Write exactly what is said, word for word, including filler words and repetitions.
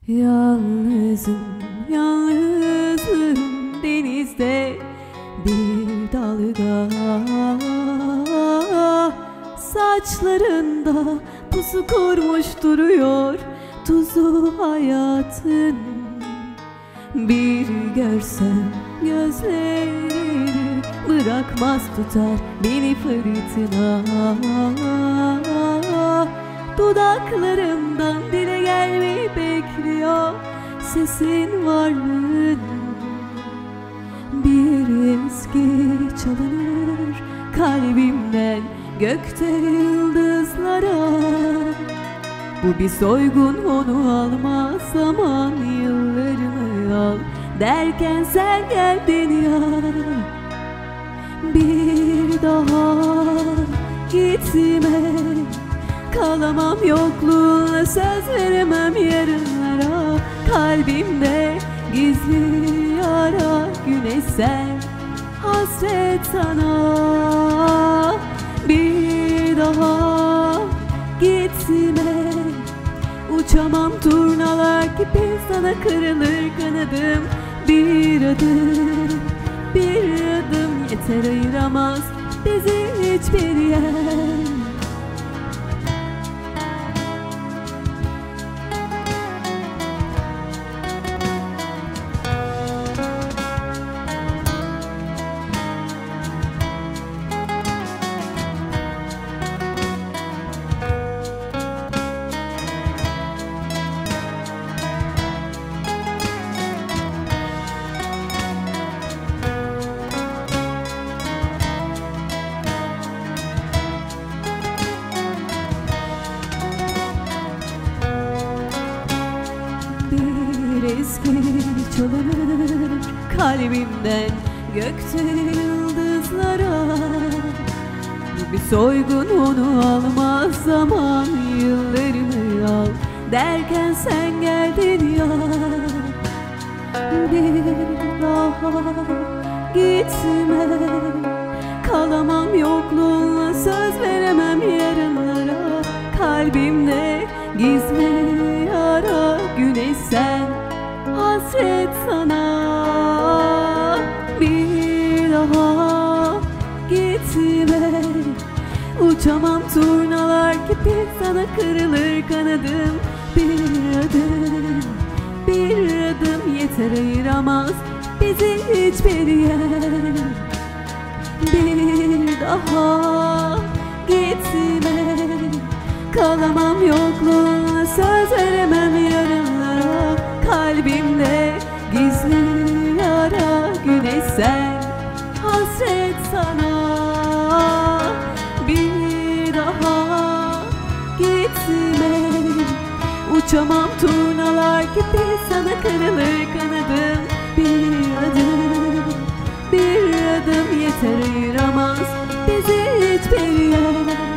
Yalnızım, yalnızım denizde bir dalga. Saçlarında pusu kurmuş duruyor tuzu hayatın. Bir görsem gözlerini bırakmaz tutar beni fırtına. Dudaklarımdan dile gelmeyi bekliyor sesin, varlığın. Bir eski çalınır kalbimden gökte yıldızlara. Bu bir soygun, onu almaz zaman, yıllarımı al derken sen geldin ya. Bir daha gitme, kalamam yokluğuna, söz veremem yarınlara. Kalbimde gizli yara, güneş sen, hasret sana. Bir daha gitme, uçamam turnalar gibi, sana kırılır kanadım. Bir adım, bir adım yeter, ayıramaz bizi hiçbir yer. Eski çalınır kalbimden gökte yıldızlara. Bu bir soygun, onu almaz zaman, yıllarımı al derken sen geldin ya. Bir daha gitme, kalamam yokluğuna, söz veremem yarınlara. Kalbimde gizli yara, güneş sen, hasret sana. Bir daha gitme, uçamam turnalar gibi, sana kırılır kanadım. Bir adım, bir adım yeter, ayıramaz bizi hiçbir yer. Bir daha gitme, kalamam yokluğuna, söz veremem yarınlara. Kalbimde gizli yara, güneş sen, hasret sana. Bir daha gitme, uçamam turnalar gibi, sana kırılır kanadım. Bir adım, bir adım yeter, ayıramaz bizi hiçbir yer.